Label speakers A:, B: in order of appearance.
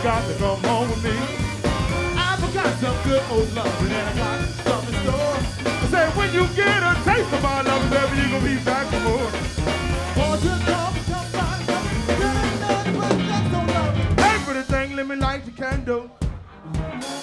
A: got to come home with me. I forgot some good old loving and I got some in store. I said when you get a taste of my love, baby, you gonna be back for more. Won't you come by? Hey, pretty thing, let me light the candle.